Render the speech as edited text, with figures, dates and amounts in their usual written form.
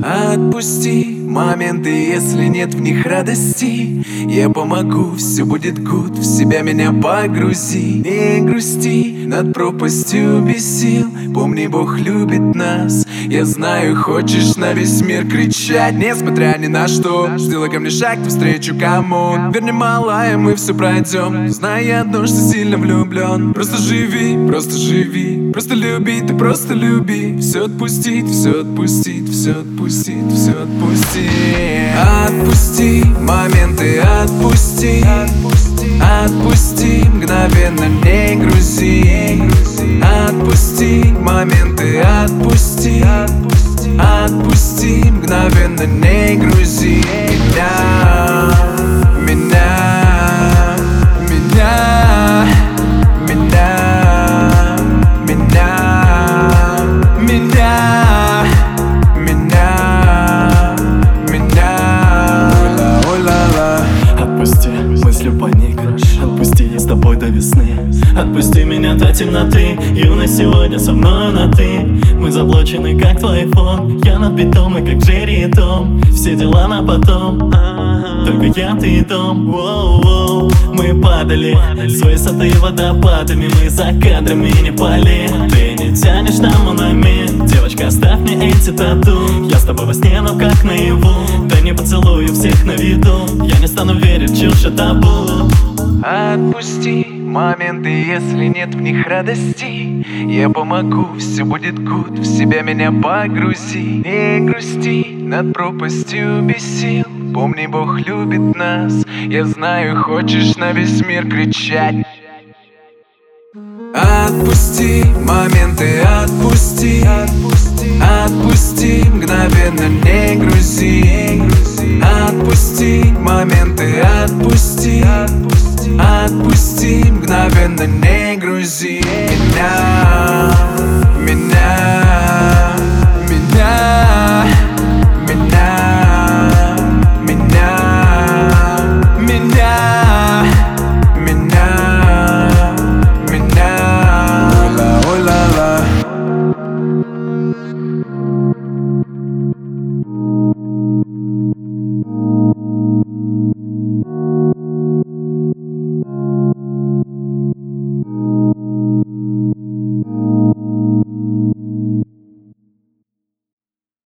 Отпусти моменты, если нет в них радости. Я помогу, все будет гуд, в себя меня погрузи. Не грусти над пропастью без сил. Помни, Бог любит нас. Я знаю, хочешь на весь мир кричать, несмотря ни на что. Сделай ко мне шаг навстречу, кому. Верни, малая, мы все пройдем. Знай одно, что сильно влюблен. Просто живи, просто живи. Просто люби, ты просто люби. Все отпустить, все отпустить, все отпустить, все отпусти. Отпусти моменты, отпусти. Отпусти, мгновенно не грузи. Отпусти моменты, отпусти. Отпусти, мгновенно не грузи. Отпусти, мыслью паник. Отпусти, я с тобой до весны. Отпусти меня до темноты. Юность сегодня со мной на ты. Мы заблочены, как твой фон. Я над битом и как Джерри и Том. Все дела на потом. Только я, ты и дом. Воу-воу. Мы падали с высоты водопадами. Мы за кадрами не пали. Ты не тянешь на монумент. Девочка, оставь мне эти тату. Я с тобой во сне, но как наяву. Да не поцелую всех на виду. Я не стану верить в чушь и табу. Отпусти моменты, если нет в них радости. Я помогу, все будет гуд, в себя меня погрузи. Не грусти над пропастью без сил. Помни, Бог любит нас. Я знаю, хочешь на весь мир кричать. Отпусти моменты, отпусти. Отпусти, мгновенно не грузи. Отпусти моменты, отпусти. Отпусти, мгновенно не грузи.